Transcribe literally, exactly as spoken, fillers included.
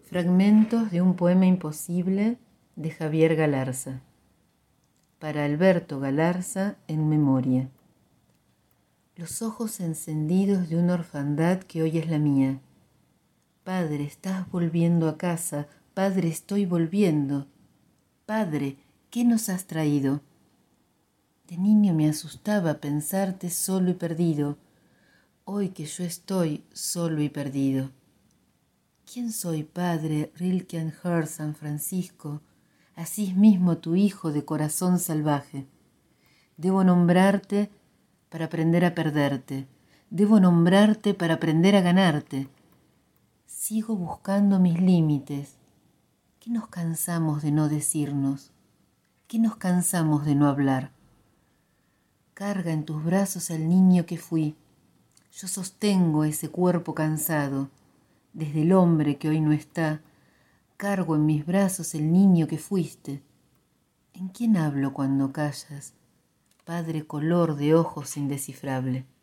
Fragmentos de un poema imposible de Javier Galarza. Para Alberto Galarza, en memoria. Los ojos encendidos de una orfandad que hoy es la mía. Padre, estás volviendo a casa. Padre, estoy volviendo. Padre, ¿qué nos has traído? De niño me asustaba pensarte solo y perdido. Hoy que yo estoy solo y perdido. ¿Quién soy, Padre, Rilke and Her, San Francisco? Así mismo tu hijo de corazón salvaje. Debo nombrarte para aprender a perderte. Debo nombrarte para aprender a ganarte. Sigo buscando mis límites. ¿Qué nos cansamos de no decirnos? ¿Qué nos cansamos de no hablar? Carga en tus brazos al niño que fui. Yo sostengo ese cuerpo cansado. Desde el hombre que hoy no está, cargo en mis brazos el niño que fuiste. ¿En quién hablo cuando callas, Padre color de ojos indescifrable?